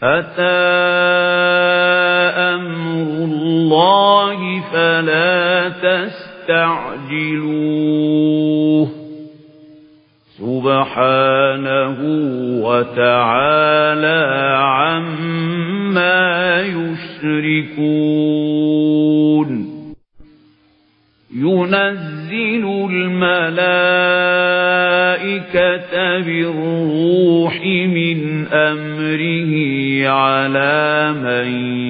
أتى أمر الله فلا تستعجلوه سبحانه وتعالى عما يشركون ينزل الملائكة بالروح من أمره على من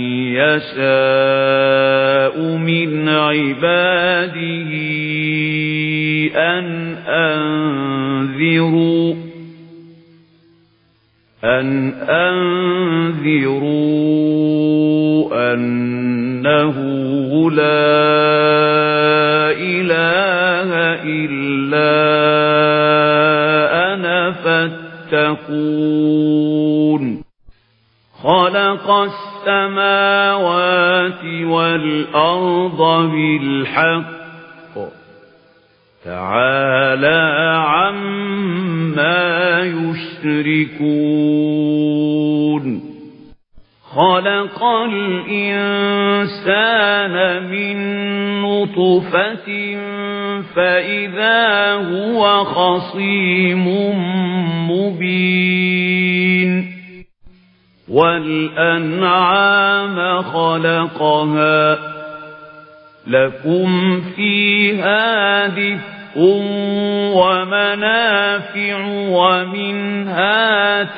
يشاء من عباده أن أنذروا أنه لا إله إلا أنا فاتقون خلق السماوات والأرض بالحق تعالى عما يشركون خلق الإنسان من نطفة فإذا هو خصيم مبين والأنعام خلقها لكم فيها دفء ومنافع ومنها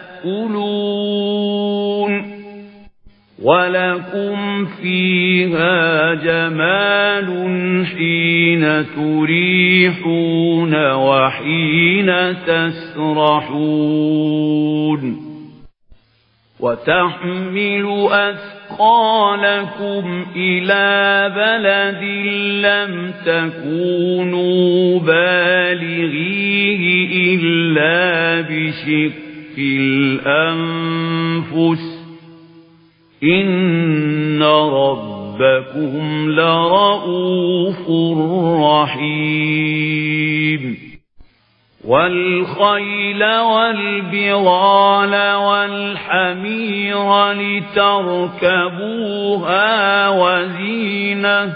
تأكلون ولكم فيها جمال حين تريحون وحين تسرحون وتحمل أثقالكم إلى بلد لم تكونوا بالغيه إلا بشق الأنفس إن ربكم لرؤوف رحيم والخيل والبغال والحمير لتركبوها وزينة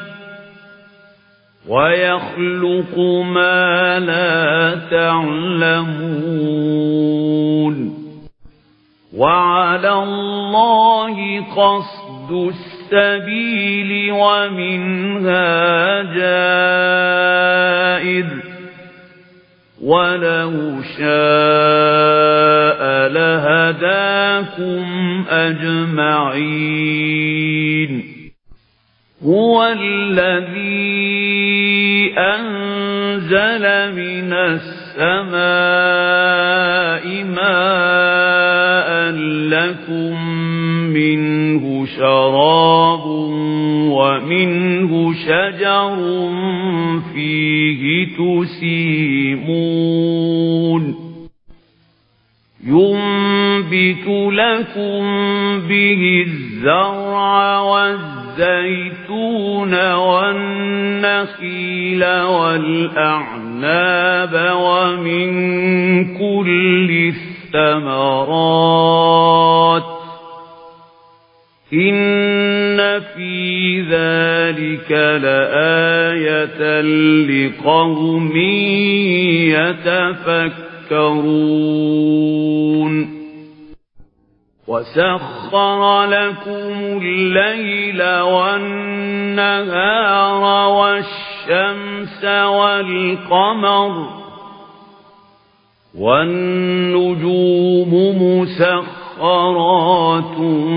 ويخلق ما لا تعلمون وعلى الله قصد السبيل ومنها جائر ولو شاء لهداكم أجمعين هو الذي أنزل من السماء ماء لكم منه شراب ومنه شجر فيه تسيمون ينبت لكم به الزرع والزيتون والنخيل والأعناب ومن كل الثمرات إن في ذلك لآية لقوم يتفكرون وسخر لكم الليل والنهار والشمس والقمر والنجوم مسخرات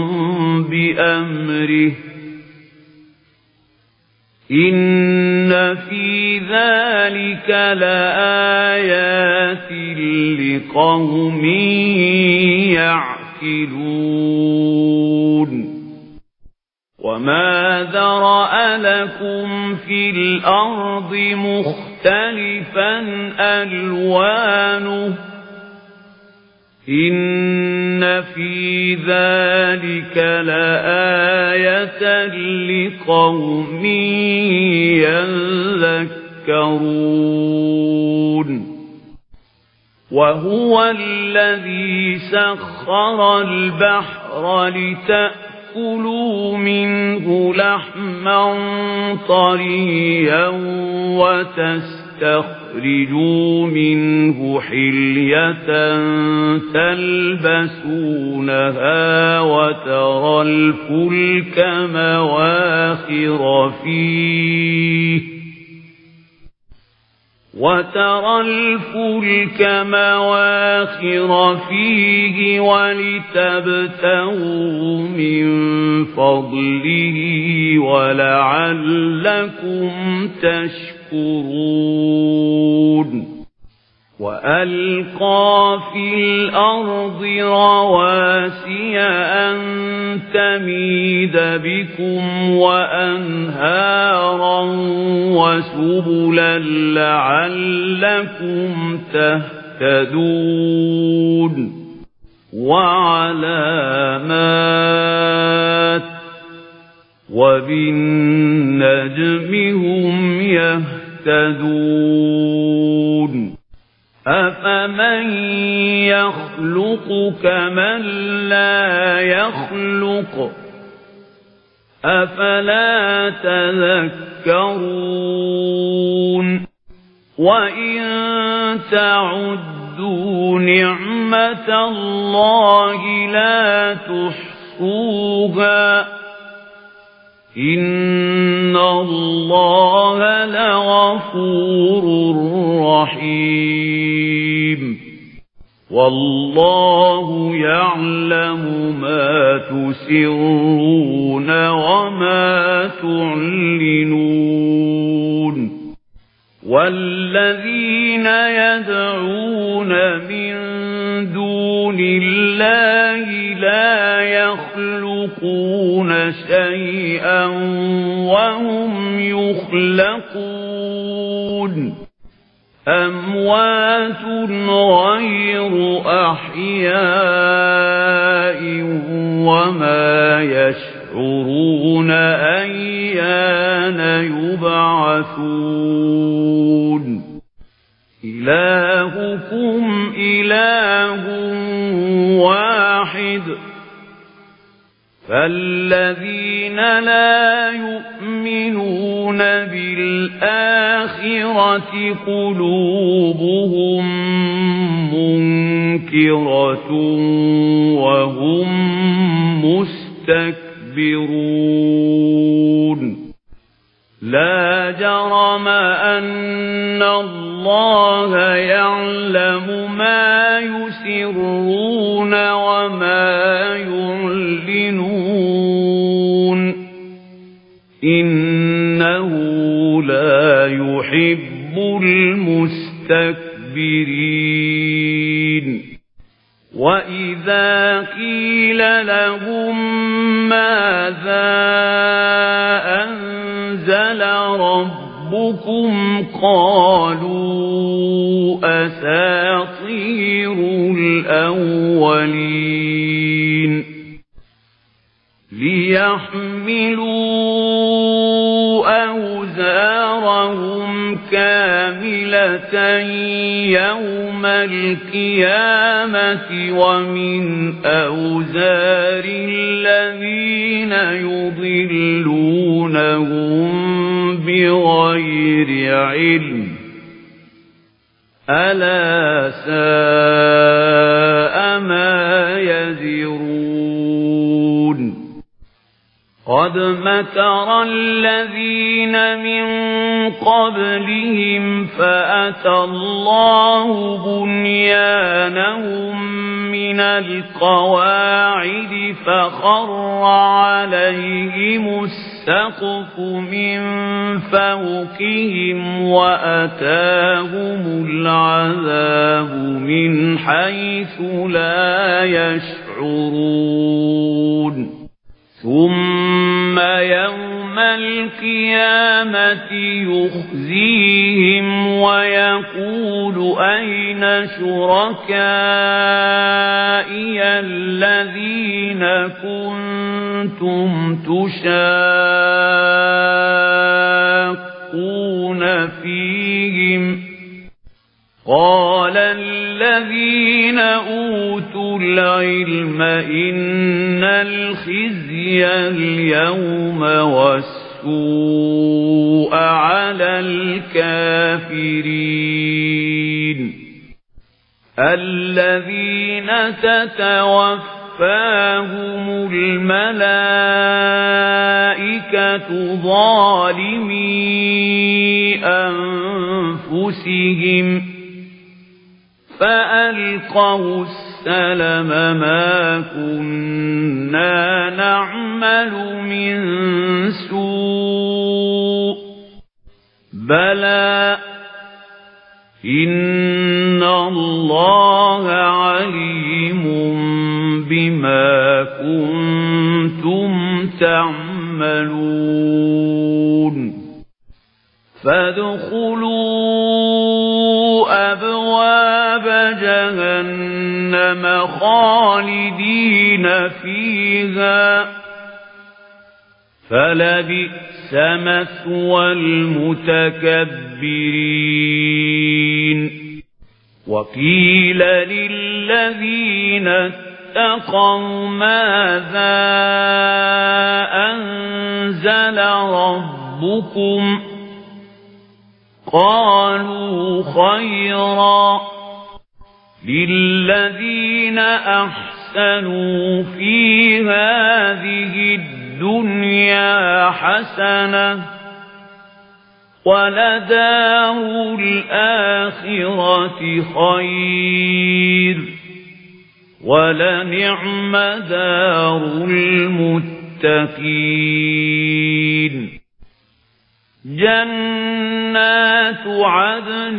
بأمره إن في ذلك لآيات لقوم يعقلون وما ذرأ لكم في الأرض مختلفا ألوانه إن في ذلك لآية لقوم يذكرون وهو الذي سخر البحر لتأكلوا منه لحما طريا وتستخرجوا منه حلية تلبسونها وترى الفلك مواخر فيه ولتبتغوا من فضله ولعلكم تشكرون وألقى في الأرض رواسي أن تميد بكم وأنهارا وسبلا لعلكم تهتدون وعلامات وبالنجم هم يهتدون أفمن يخلق كمن لا يخلق أفلا تذكرون وإن تعدوا نعمة الله لا تحصوها إن الله لغفور رحيم والله يعلم ما تسرون وما تعلنون والذين يدعون من دون الله لا يخلقون شيئا وهم يخلقون أموات غير أحياء وما يشعرون أيان يبعثون إلهكم إله واحد فالذين لا يؤمنون بالآخرة قلوبهم منكرة وهم مستكبرون لا جرم أن الله يعلم ما يسرون وما يعلنون إنه لا يحب المستكبرين وإذا قيل لهم ماذا أنزل ربكم قالوا أساطير الأولين ليحملوا أوزارهم كاملة يوم القيامة ومن أوزار الذين يضلونهم بغير علم ألا ساء ما يزرون قد مكر الذين من قبلهم فأتى الله بنيانهم من القواعد فخر عليهم السقف من فوقهم وأتاهم العذاب من حيث لا يشعرون ثم يوم القيامة يخزيهم ويقول أين شركائي الذين كنتم تشاقون فيهم قال الذين أوتوا العلم إن الخزي اليوم والسوء على الكافرين الذين تتوفاهم الملائكة ظالمي أنفسهم فألقوا السلم ما كنا نعمل من سوء بلى إن الله عليم بما كنتم تعملون فادخلوا أبواب جهنم خالدين فيها فلبئس مثوى المتكبرين وقيل للذين اتقوا ماذا أنزل ربكم قالوا خيرا للذين أحسنوا في هذه الدنيا حسنة ولدار الآخرة خير ولنعم دار المتقين جنات عدن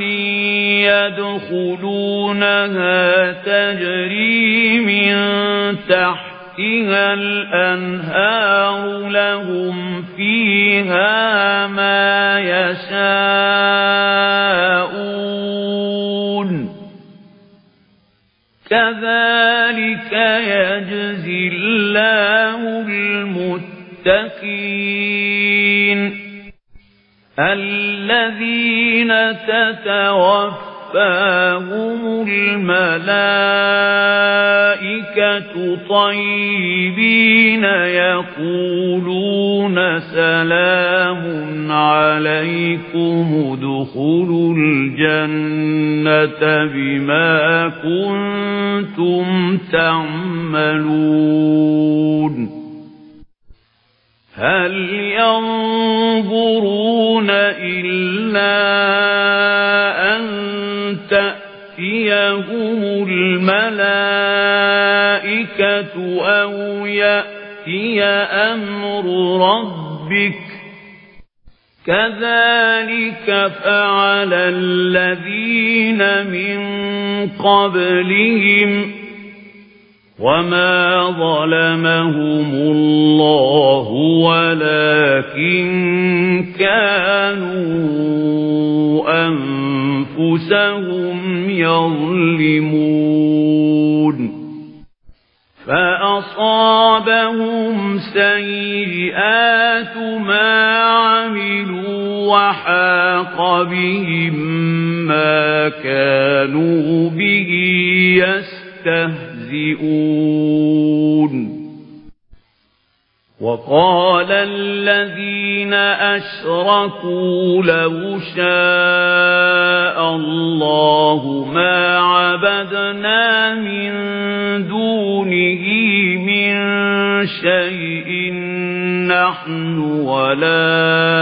يدخلونها تجري من تحتها الأنهار لهم فيها ما يشاءون كذلك يجزي الله المتقين الذين تتوفاهم الملائكة طيبين يقولون سلام عليكم ادخلوا الجنة بما كنتم تعملون هل ينظرون إلا أن تأتيهم الملائكة أو يأتي أمر ربك كذلك فعل الذين من قبلهم وما ظلمهم الله ولكن كانوا أنفسهم يظلمون فأصابهم سيئات ما عملوا وحاق بهم ما كانوا به يستهزئون وقال الذين أشركوا لو شاء الله ما عبدنا من دونه من شيء نحن ولا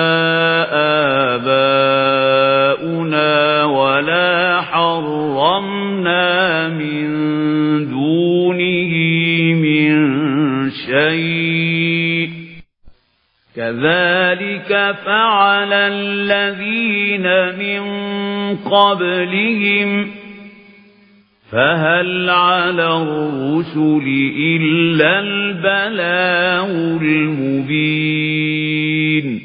آباؤنا ولا حرمنا من دونه من شيء كذلك فعل الذين من قبلهم فهل على الرسل إلا البلاغ المبين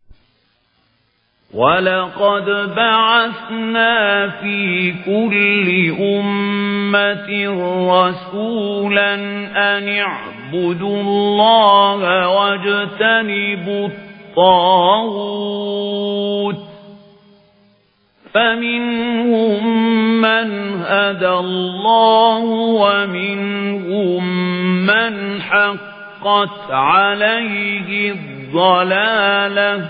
ولقد بعثنا في كل أمة رسولا أن اعبدوا الله واجتنبوا الطاغوت فمنهم من هدى الله ومنهم من حقت عليه الضلالة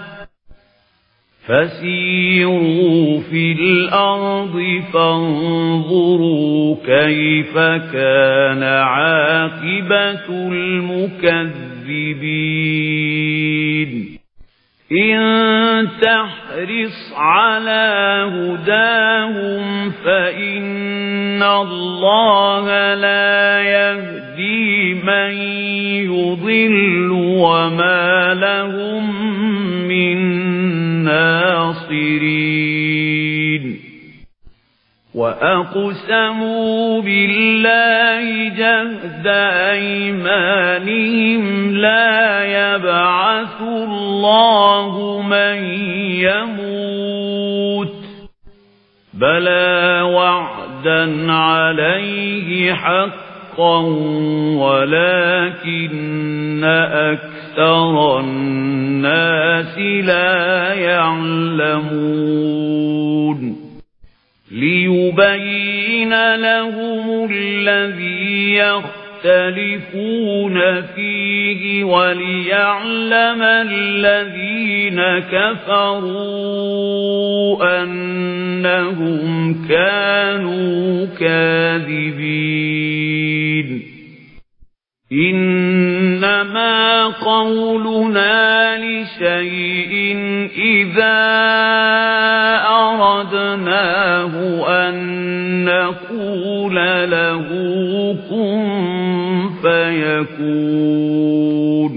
فسيروا في الأرض فانظروا كيف كان عاقبة المكذبين إن تحرص على هداهم فإن الله لا يهدي من يضل وما لهم من ناصرين وأقسموا بالله جهد أيمانهم لا يبعث الله من يموت بلى وعدا عليه حقا ولكن أكثر الناس لا يعلمون ليبين لهم الذي يختلفون فيه وليعلم الذين كفروا أنهم كانوا كاذبين إنما قولنا لشيء إذا أردناه أن نقول له كن فيكون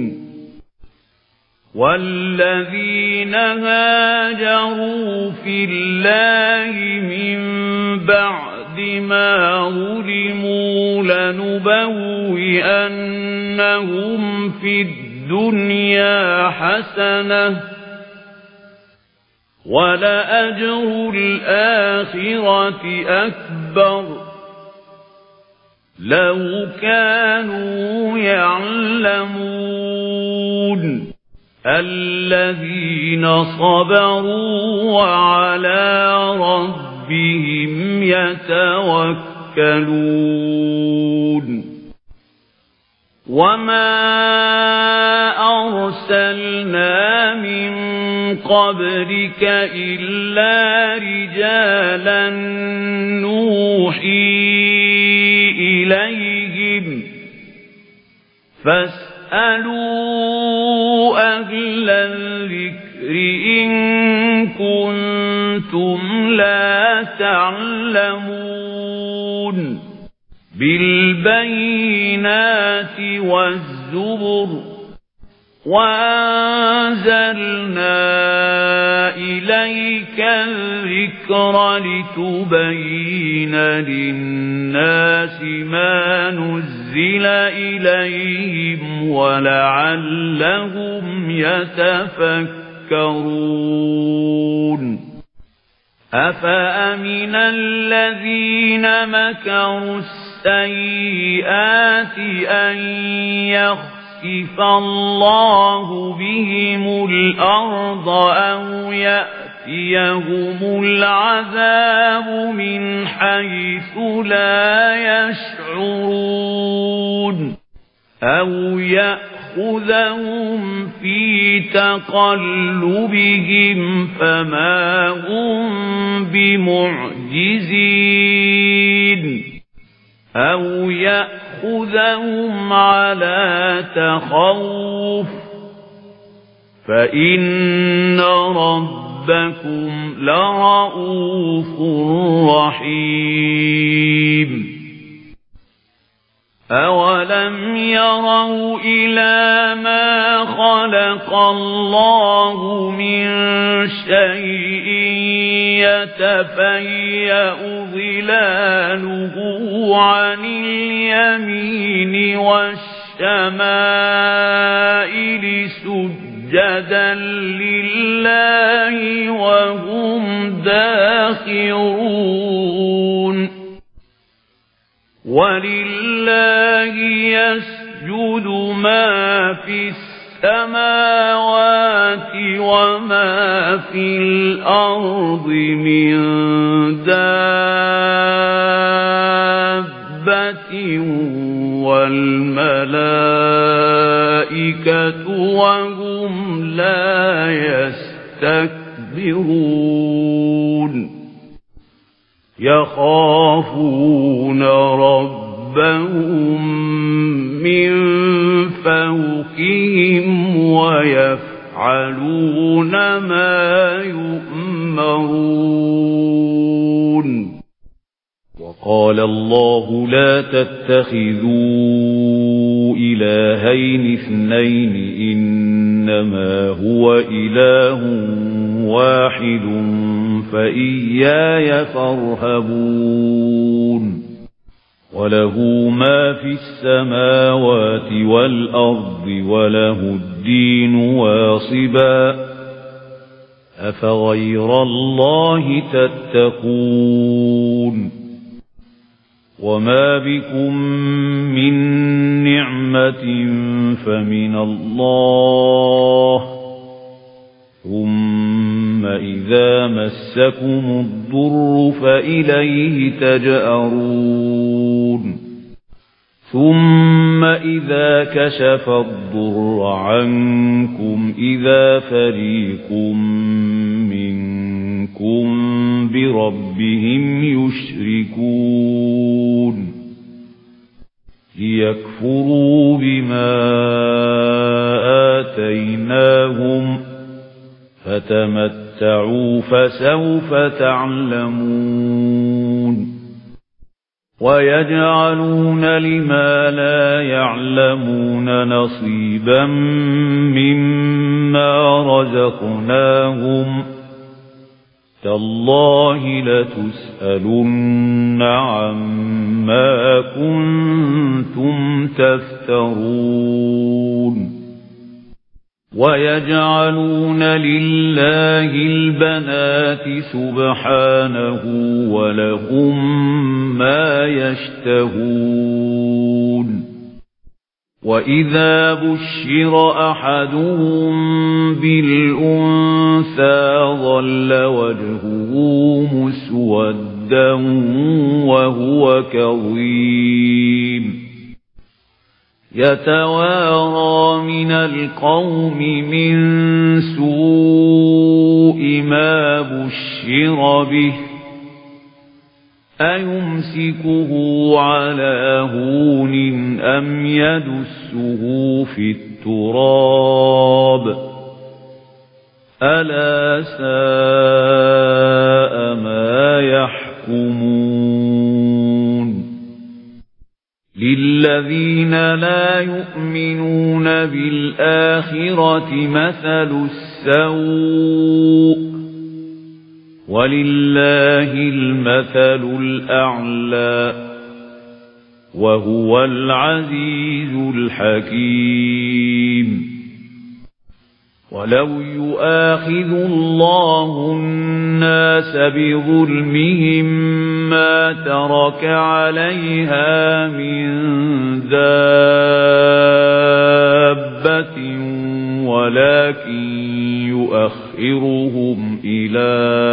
والذين هاجروا في الله من بعد ما ظلموا لنبوئنهم في الدنيا حسنة ولأجر الآخرة أكبر لو كانوا يعلمون الذين صبروا وعلى ربهم يتوكلون وما أرسلنا من قبلك إلا رجالا نوحي إليهم فاسألوا أهل الذكر إن كنتم لا تعلمون بالبينات والزبر وأنزلنا إليك الذكر لتبين للناس ما نزل إليهم ولعلهم يتفكرون أفأمن الذين مكروا السيئات أن يخسف الله بهم الأرض أو يأتيهم العذاب من حيث لا يشعرون أو يأخذهم في تقلبهم فما هم بمعجزين أو يأخذهم على تخوف فإن ربكم لرؤوف رحيم أولم يروا إلى ما خلق الله من شيء يتفيأ ظلاله عن اليمين والشمائل سجدا لله وهم داخرون ولله يسجد ما في السماوات وما في الأرض من دابة والملائكة وهم لا يستكبرون يخافون ربهم من فوقهم ويفعلون ما يؤمرون وقال الله لا تتخذوا إلهين اثنين إنما هو إله واحد فإياي فارهبون وله ما في السماوات والأرض وله الدين واصبا أفغير الله تتقون وما بكم من نعمة فمن الله ثم إذا مسكم الضر فإليه تجأرون ثم إذا كشف الضر عنكم إذا فريق منكم بربهم يشركون ليكفروا بما آتيناهم فتمتعوا فسوف تعلمون ويجعلون لما لا يعلمون نصيبا مما رزقناهم تالله لتسألن عما كنتم تفترون ويجعلون لله البنات سبحانه ولهم ما يشتهون وإذا بشر أحدهم بالأنثى ظل وجهه مسودا وهو كظيم يتوارى من القوم من سوء ما بشر به أيمسكه على هون أم يدسه في التراب ألا ساء ما يحكمون للذين لا يؤمنون بالآخرة مثل السوء ولله المثل الأعلى وهو العزيز الحكيم ولو يؤاخذ الله الناس بظلمهم ما ترك عليها من دابة ولكن يؤخرهم إلى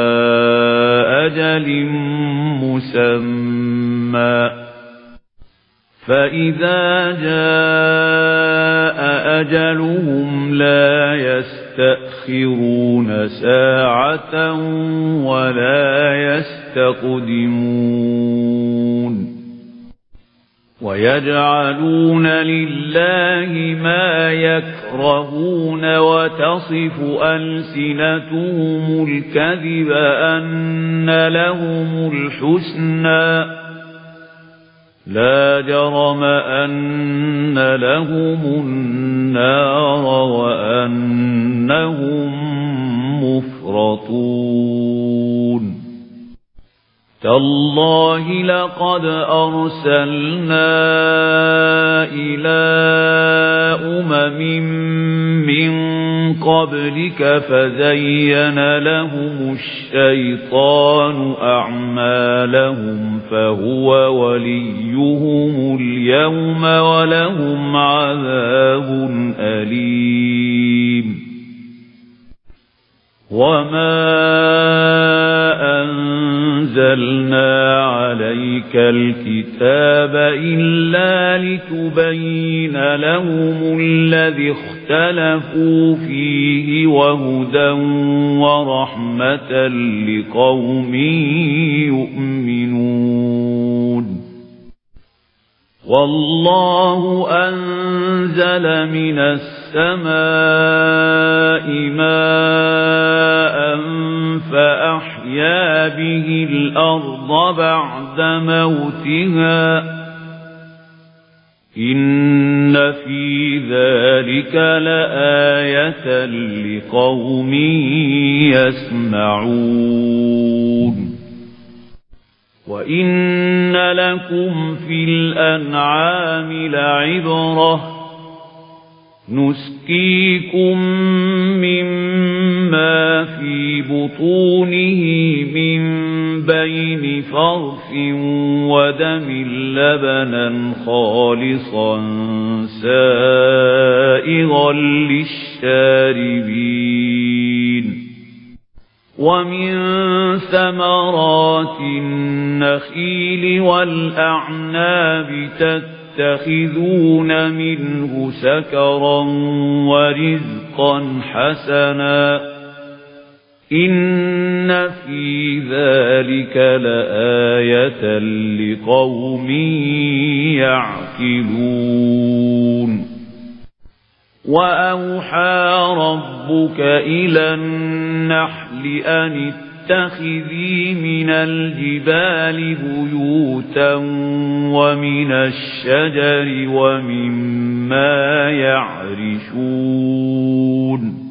أجل مسمى فإذا جاء أجلهم لا يستأخرون ساعة ولا يستقدمون ويجعلون لله ما يكرهون وتصف ألسنتهم الكذب أن لهم الحسنى لا جرم أن لهم النار وأنهم مفرطون تالله لقد أرسلنا إلى أمم من قبلك فزين لهم الشيطان أعمالهم فهو وليهم اليوم ولهم عذاب أليم وما أنزلنا عليك الكتاب إلا لتبين لهم الذي اختلفوا فيه وهدى ورحمة لقوم يؤمنون والله أنزل من السماء ماء فأحيا به الأرض بعد موتها إن في ذلك لآية لقوم يسمعون وإن لكم في الأنعام لعبرة نسقيكم مما في بطونه من بين فرث ودم لبنا خالصا سائغا للشاربين ومن ثمرات النخيل والأعناب تتخذون منه سكرا ورزقا حسنا إن في ذلك لآية لقوم يعقلون وأوحى ربك إلى النحل أن اتخذي من الجبال بيوتا ومن الشجر ومما يعرشون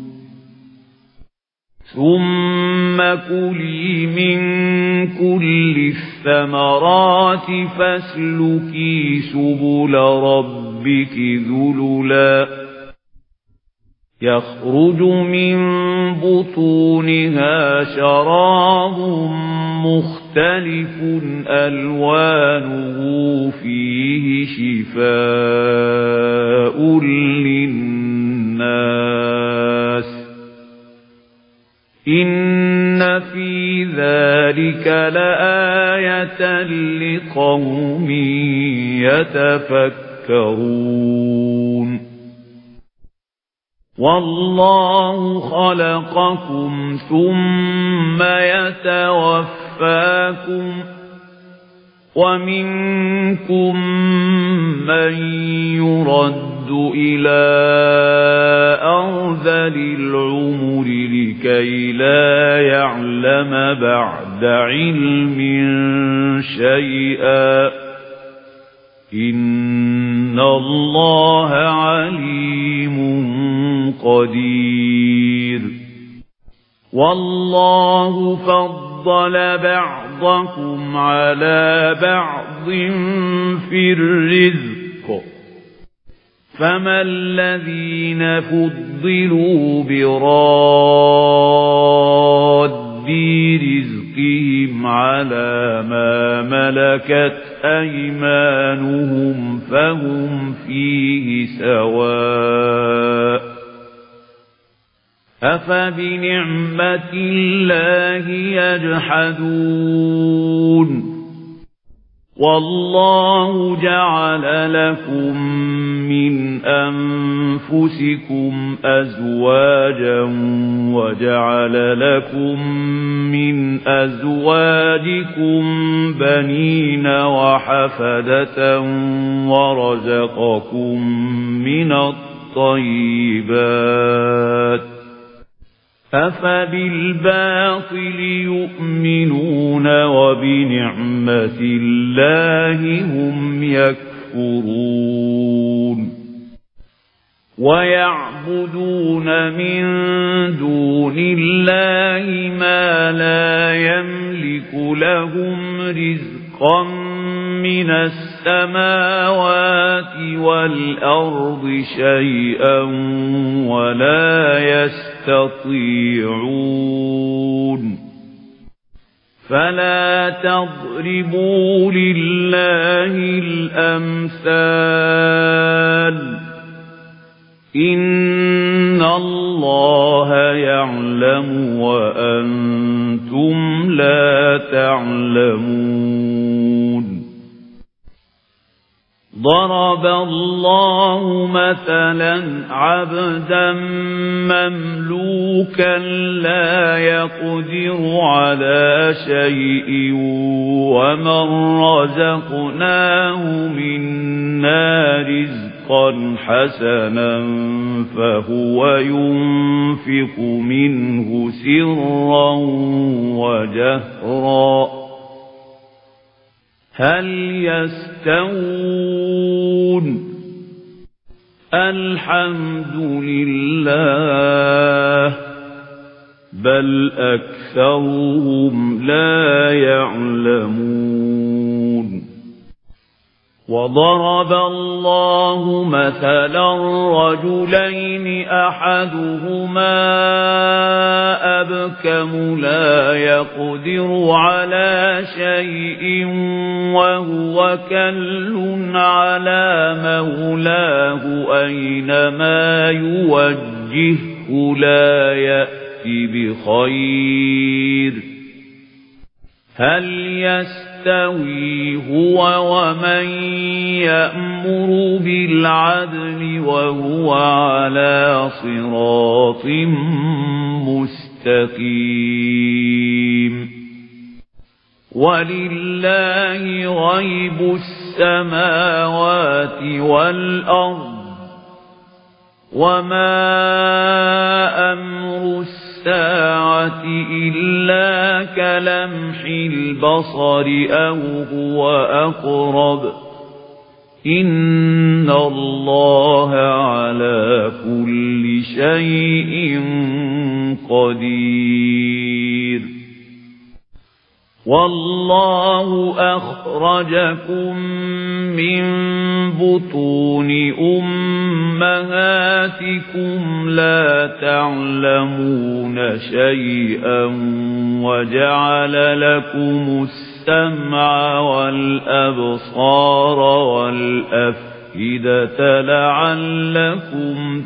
ثم كلي من كل الثمرات فاسلكي سبل ربك ذللا يخرج من بطونها شراب مختلف ألوانه فيه شفاء للناس إن في ذلك لآية لقوم يتفكرون والله خلقكم ثم يتوفاكم ومنكم من يرد إلى أرذل العمر لكي لا يعلم بعد علم شيئا إن الله عليم قدير والله فضل بعضكم على بعض في الرزق فما الذين فضلوا براد رزقهم على ما ملكت أيمانهم فهم فيه سواء أفبنعمة الله يجحدون والله جعل لكم من أنفسكم أزواجا وجعل لكم من أزواجكم بنين وحفدة ورزقكم من الطيبات أفبالباطل يؤمنون وبنعمة الله هم يكفرون ويعبدون من دون الله ما لا يملك لهم رزقا من السماوات والأرض شيئا ولا يستطيعون فلا تضربوا لله الأمثال إن الله يعلم وأنتم لا تعلمون ضرب الله مثلا عبدا مملوكا لا يقدر على شيء ومن رزقناه منا رزقا حسنا فهو ينفق منه سرا وجهرا هل يستوون الحمد لله بل أكثرهم لا يعلمون وضرب الله مثلا رجلين أحدهما أبكم لا يقدر على شيء وهو كل على مولاه أينما يوجهه لا يأتي بخير هل يستوي هو ومن يأمر بالعدل وهو على صراط مستقيم ولله غيب السماوات والأرض وما أمر الساعة إلا كلمح البصر أو هو أقرب إن الله على كل شيء قدير والله أخرجكم من بطون أمهاتكم لا تعلمون شيئا وجعل لكم السمع والأبصار والأفئدة لعلكم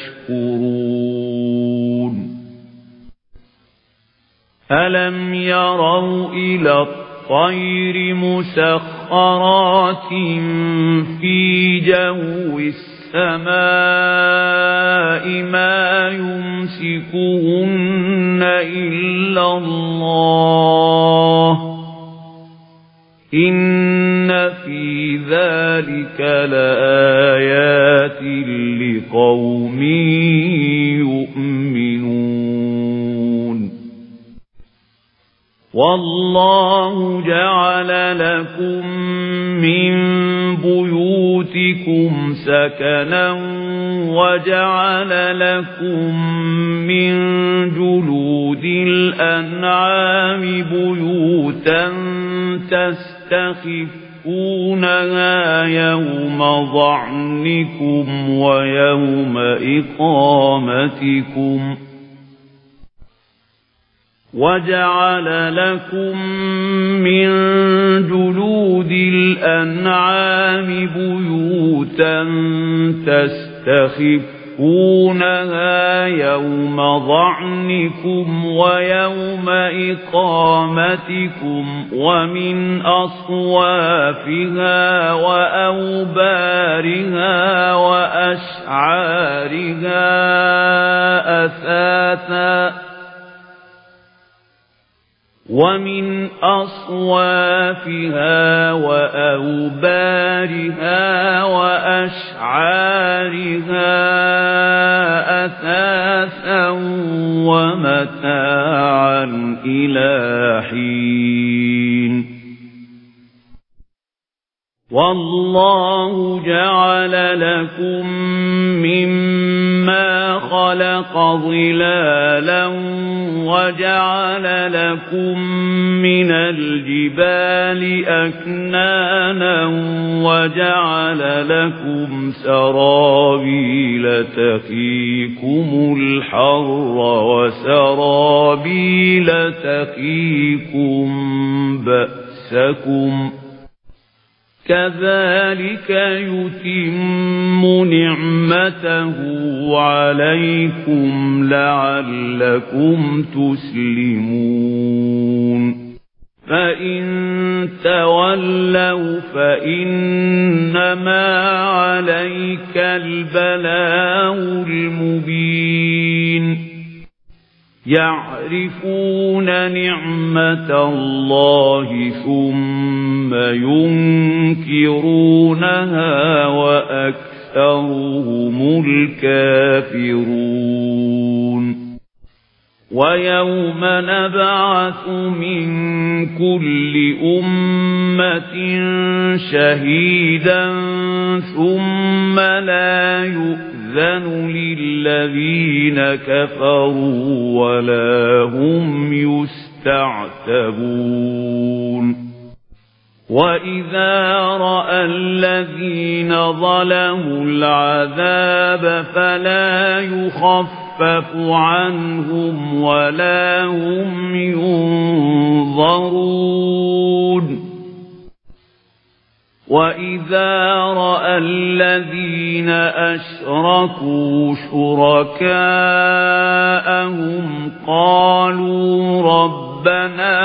تشكرون ألم يروا إلى الطير مسخرات في جو السماء ما يمسكهن إلا الله إن في ذلك لآيات لقوم يؤمنون والله جعل لكم من بيوتكم سكنا وجعل لكم من جلود الأنعام بيوتا تستخفونها يوم ظعنكم ويوم إقامتكم وجعل لكم من جلود الأنعام بيوتا تستخفونها يوم ظعنكم ويوم إقامتكم ومن أصوافها وأوبارها وأشعارها أثاثا ومن أصوافها وأوبارها وأشعارها أثاثا ومتاعا إلى حين والله جعل لكم مما خلق ظلالا وجعل لكم من الجبال أكنانا وجعل لكم سرابيل تقيكم الحر وسرابيل تقيكم بأسكم كذلك يتم نعمته عليكم لعلكم تسلمون فإن تولوا فإنما عليك البلاغ المبين يعرفون نعمة الله ثم ينكرونها وأكثرهم الكافرون ويوم نبعث من كل أمة شهيدا ثم لا يؤذن للذين كفروا ولا هم يستعتبون وإذا رأى الذين ظلموا العذاب فلا يخفف عنهم ولا هم ينظرون وإذا رأى الذين أشركوا شركاءهم قالوا ربنا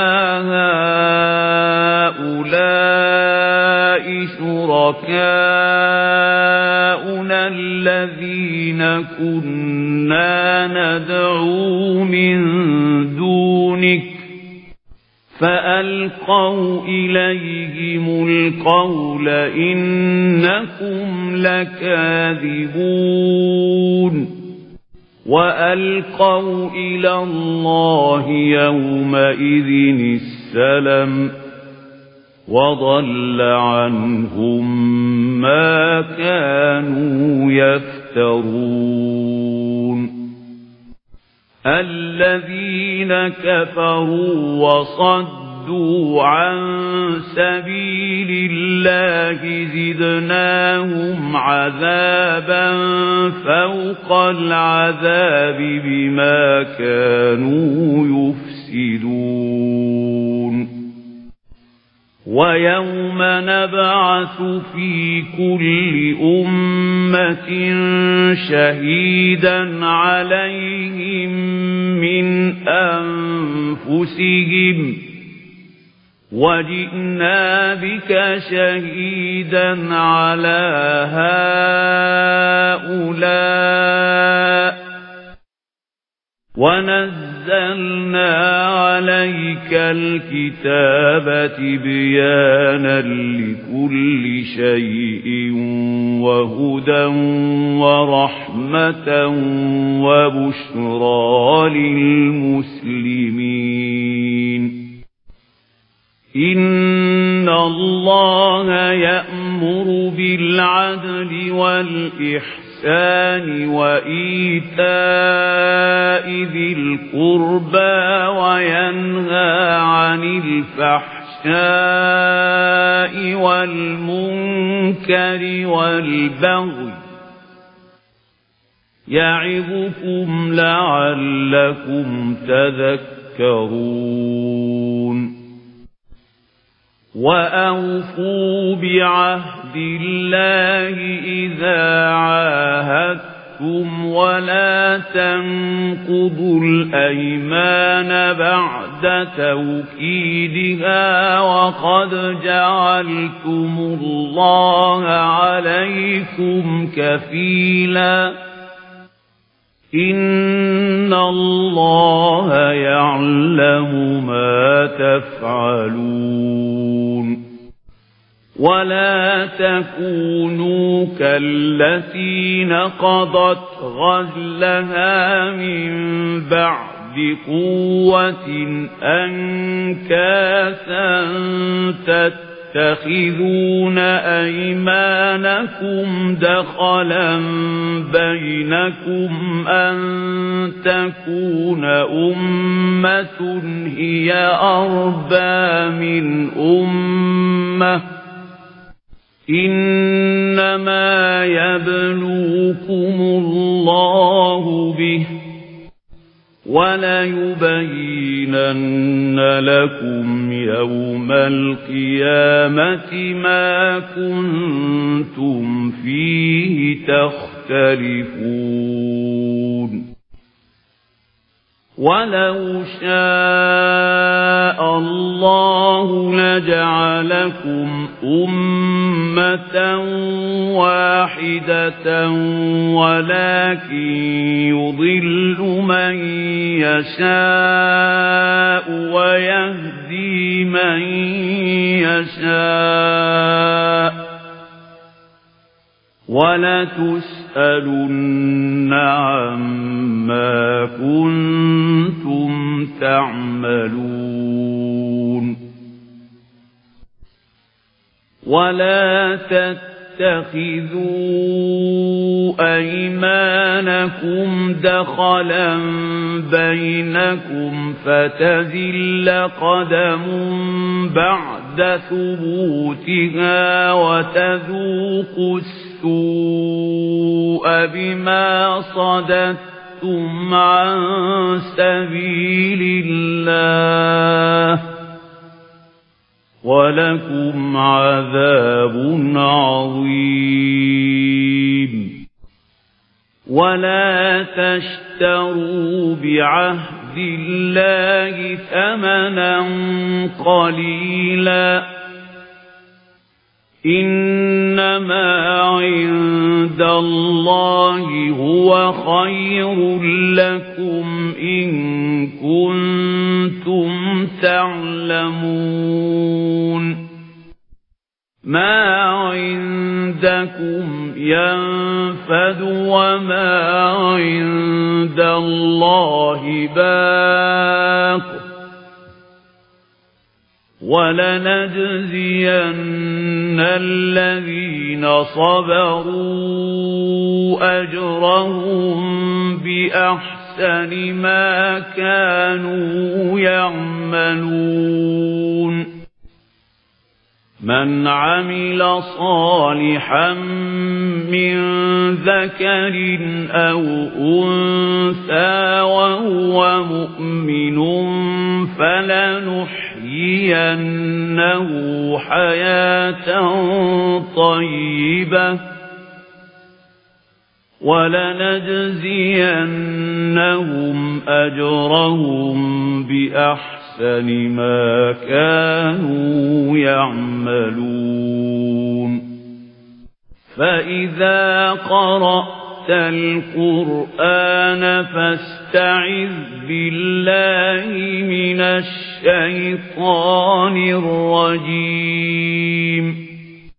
هؤلاء شركاؤنا الذين كنا ندعو من دونك فألقوا إليهم القول إنكم لكاذبون وألقوا إلى الله يومئذ السلم وضل عنهم ما كانوا يفترون الذين كفروا وصدوا عن سبيل الله زدناهم عذابا فوق العذاب بما كانوا يفسدون ويوم نبعث في كل أمة شهيدا عليهم من أنفسهم وجئنا بك شهيدا على هؤلاء ونزلنا عليك الكتاب تبيانا لكل شيء وهدى ورحمة وبشرى للمسلمين إن الله يأمر بالعدل والإحسان وإيتاء ذي القربى وينهى عن الفحشاء والمنكر والبغي يعظكم لعلكم تذكرون وأوفوا بعهد الله إذا عاهدتم ولا تنقضوا الأيمان بعد توكيدها وقد جعلتم الله عليكم كفيلا إن الله يعلم ما تفعلون ولا تكونوا كالتي نقضت غزلها من بعد قوة أنكاسا تتخذون أيمانكم دخلا بينكم أن تكون أمة هي أربى من أمة إنما يبلوكم الله به وليبينن لكم يوم القيامة ما كنتم فيه تختلفون ولو شاء الله لجعلكم أمة واحدة ولكن يضل من يشاء ويهدي من يشاء ولتسألن عما كنتم تعملون ولا تتخذوا أيمانكم دخلا بينكم فتزل قدم بعد ثبوتها وتذوقوا السوء بما صددتم عن سبيل الله ولكم عذاب عظيم ولا تشتروا بعهد الله ثمنا قليلا إنما عند الله هو خير لكم إن كنتم تعلمون ما عندكم ينفد وما عند الله باق ولنجزين الذين صبروا أجرهم بأحسن ما كانوا يعملون من عمل صالحا من ذكر أو أنثى وهو مؤمن فلنحيينه حياة طيبة ولنجزينهم أجرهم بأحسن ما كانوا يعملون فإذا قرأت القرآن فاستعذ بالله من الشيطان الرجيم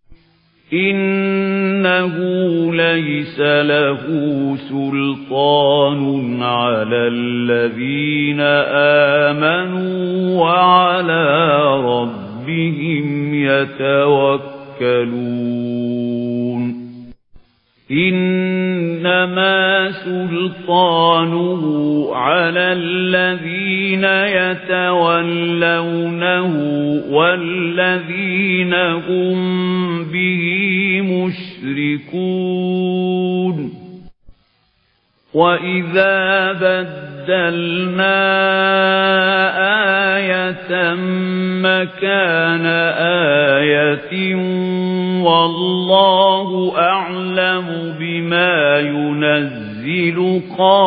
إنه ليس له سلطان على الذين آمنوا وعلى ربهم يتوكلون إنما سلطانه على الذين يتولونه والذين هم به مشركون وإذا بدلنا آية مكان آية والله أعلم بما ينزل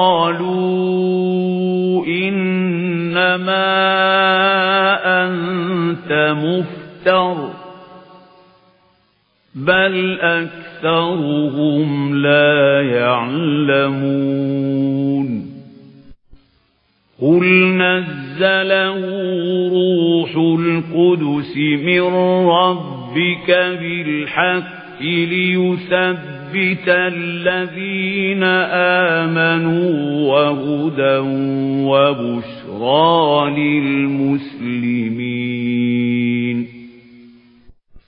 قالوا إنما أنت مفتر بل أكثرهم لا يعلمون قل نزله روح القدس من ربك بالحق ليثبت الذين آمنوا وهدى وبشرى للمسلمين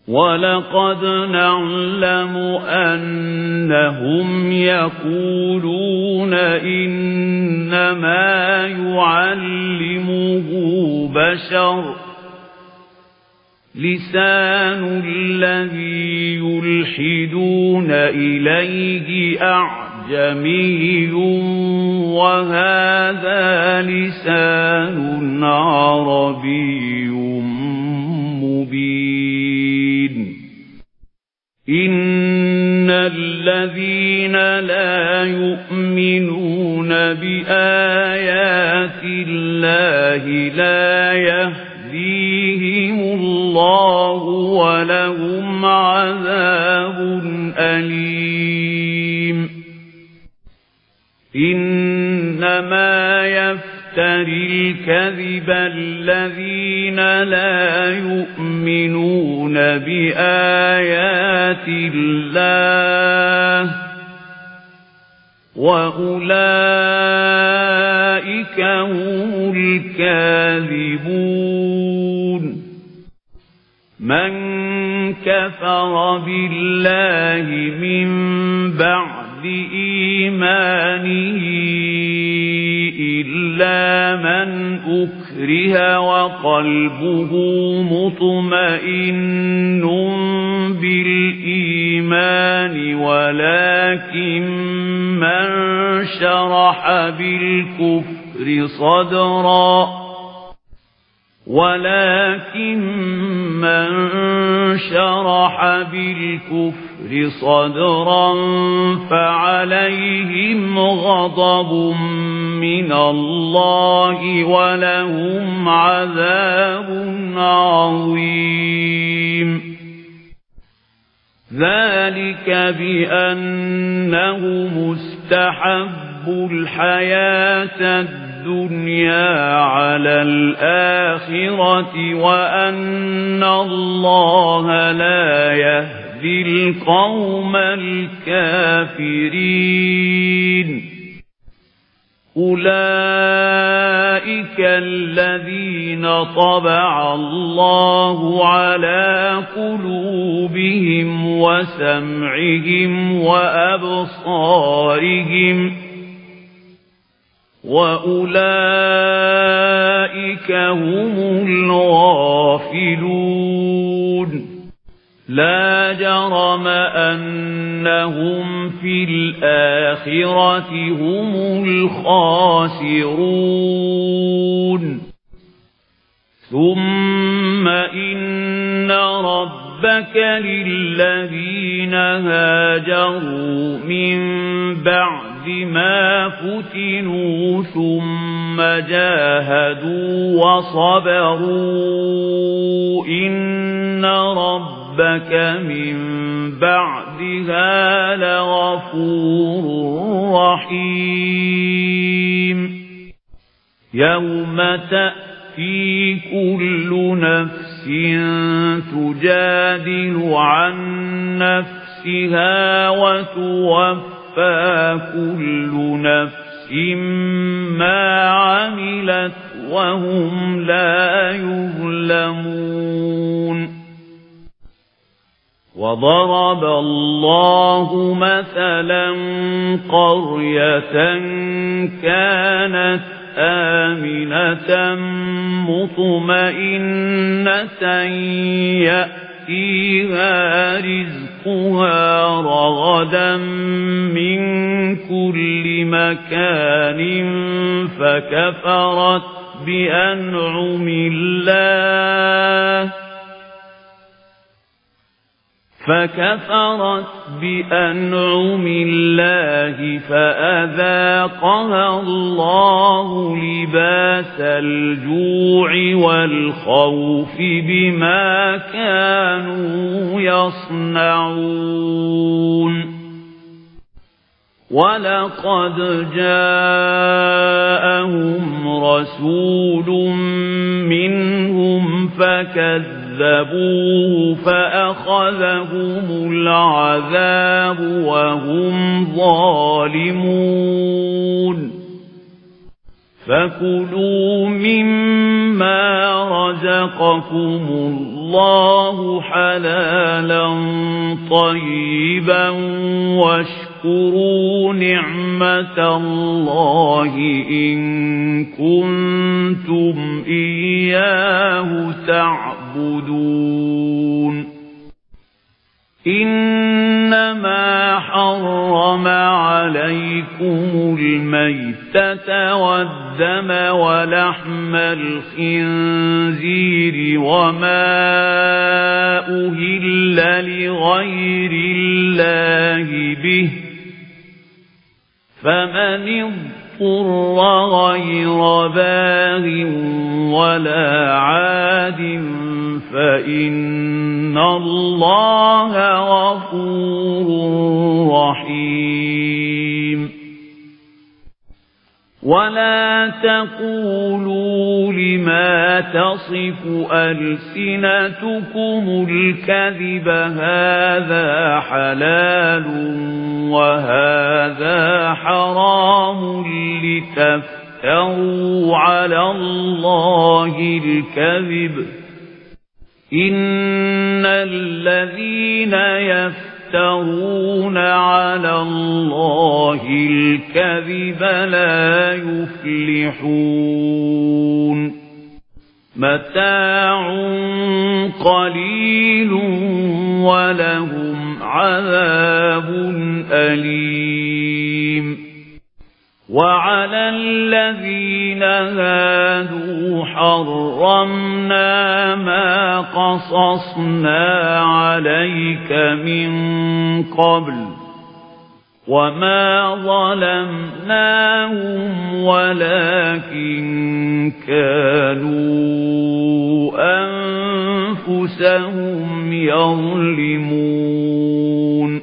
وَلَقَدْ نَعْلَمُ أَنَّهُمْ يَقُولُونَ إِنَّمَا يُعَلِّمُهُ بَشَرٌ لِسَانُ الَّذِي يُلْحِدُونَ إِلَيْهِ أَعْجَمِيٌّ وَهَذَا لِسَانٌ عَرَبِيٌّ مُبِينٌ إِنَّ الَّذِينَ لَا يُؤْمِنُونَ بِآيَاتِ اللَّهِ لَا يَهْدِيهِمُ اللَّهُ وَلَهُمْ عَذَابٌ أَلِيمٌ إِنَّمَا يَفْتَرِي الْكَذِبَ الَّذِينَ لَا يُؤْمِنُونَ بِآيَاتِ اللَّهِ وَأُولَئِكَ هُمُ الْكَاذِبُونَ مَنْ كَفَرَ بِاللَّهِ مِنْ بَعْدِ إِيمَانِهِ إِلَّا مَنْ أُكْرِهَ وَقَلْبُهُ مُطْمَئِنٌّ بِالْإِيمَانِ ولكن من شرح بالكفر صدرا فعليهم غضب من الله ولهم عذاب عظيم ذلك بأنه مستحب الحياة الدنيا على الآخرة وأن الله لا يهدي القوم الكافرين أولئك الذين طبع الله على قلوبهم وسمعهم وأبصارهم وأولئك هم الغافلون لا جرم أنهم في الآخرة هم الخاسرون ثم إن ربك للذين هاجروا من بعد ما فتنوا ثم جاهدوا وصبروا إن ربك من بعدها لغفور رحيم يوم تأتي كل نفس تجادل عن نفسها وتوفى كل نفس ما عملت وهم لا يظلمون وضرب الله مثلا قرية كانت آمنة مطمئنة يأتيها رزقها رغدا من كل مكان فكفرت بأنعم الله فأذاقها الله لباس الجوع والخوف بما كانوا يصنعون ولقد جاءهم رسول منهم فكذبوه فأخذهم العذاب وهم ظالمون فكلوا مما رزقكم الله حلالا طيبا واشكروا نعمة الله إن كنتم إياه تعبدون إنما حرم عليكم الميتة والدم ولحم الخنزير وما أهل لغير الله به فمن اضطر غير باغ ولا عاد فإن الله غفور رحيم ولا تقولوا لما تصف ألسنتكم الكذب هذا حلال وهذا حرام لتفتروا على الله الكذب إن الذين يفترون على الله الكذب لا يفلحون متاع قليل ولهم عذاب أليم وعلى الذين هادوا حرمنا ما قصصنا عليك من قبل وما ظلمناهم ولكن كانوا أنفسهم يظلمون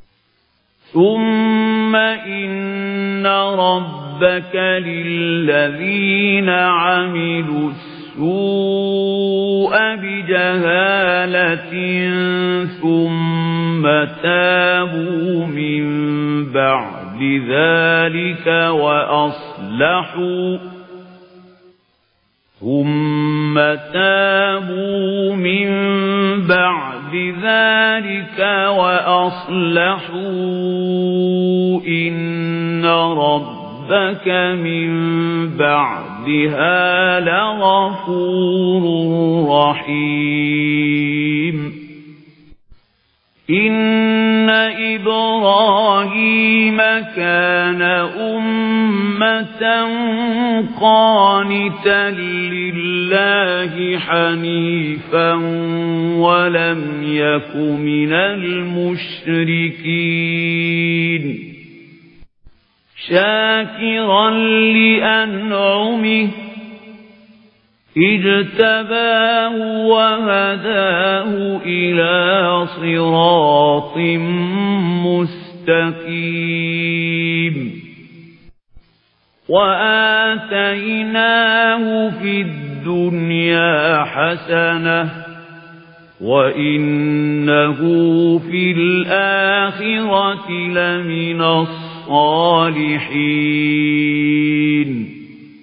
ثم إن ربك للذين عملوا السوء بجهالة ثم تابوا من بعد ذلك وأصلحوا إن ربك من بعدها لغفور رحيم إن إبراهيم كان أمة قانتا لله حنيفا ولم يك من المشركين شاكرا لأنعمه اجتباه وهداه إلى صراط مستقيم وآتيناه في الدنيا حسنة وإنه في الآخرة لمن الصالحين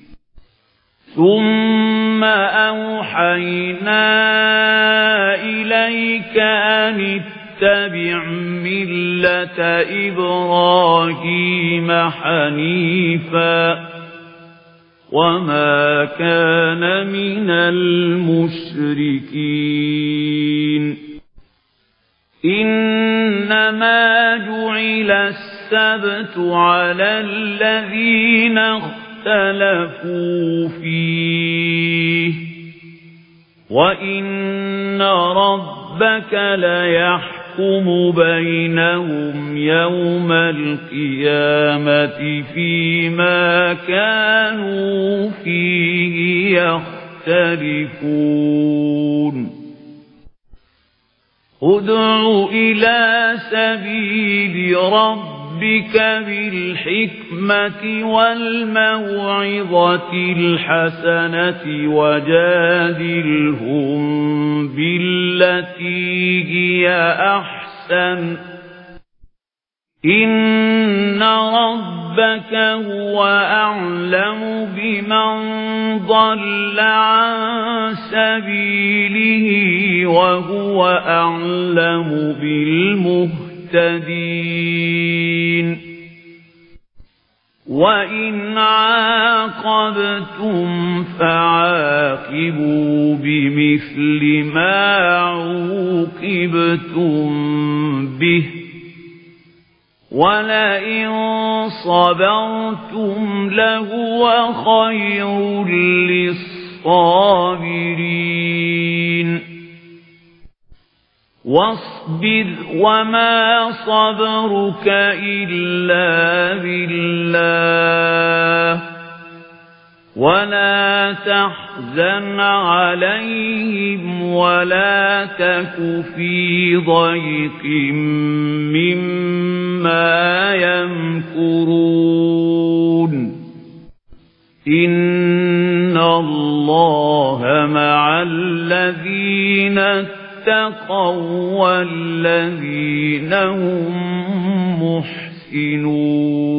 ثم أوحينا إليك أن اتبع ملة إبراهيم حنيفا وما كان من المشركين إنما جعل السبت على الذين اختلفوا فيه وإن ربك ليحكم بينهم يوم القيامة فيما كانوا فيه يختلفون ادع إلى سبيل ربك بالحكمة والموعظة الحسنة وجادلهم بالتي هي أحسن إن ربك رَبَّكَ هُوَ أَعْلَمُ بِمَنْ ضَلَّ عَنْ سَبِيلِهِ وَهُوَ أَعْلَمُ بِالْمُهْتَدِينَ وَإِنْ عَاقَبْتُمْ فَعَاقِبُوا بِمِثْلِ مَا عُوقِبْتُمْ بِهِ وَلَئِنْ صَبَرْتُمْ لَهُوَ خَيْرٌ لِلصَّابِرِينَ وَاصْبِرْ وَمَا صَبْرُكَ إِلَّا بِاللَّهِ وَلَا تَحْزَنْ عَلَيْهِمْ وَلَا تَكُ فِي ضَيْقٍ مِّمَّا يَمْكُرُونَ إِنَّ اللَّهَ مَعَ الَّذِينَ اتَّقَوْا وَالَّذِينَ هُم مُّحْسِنُونَ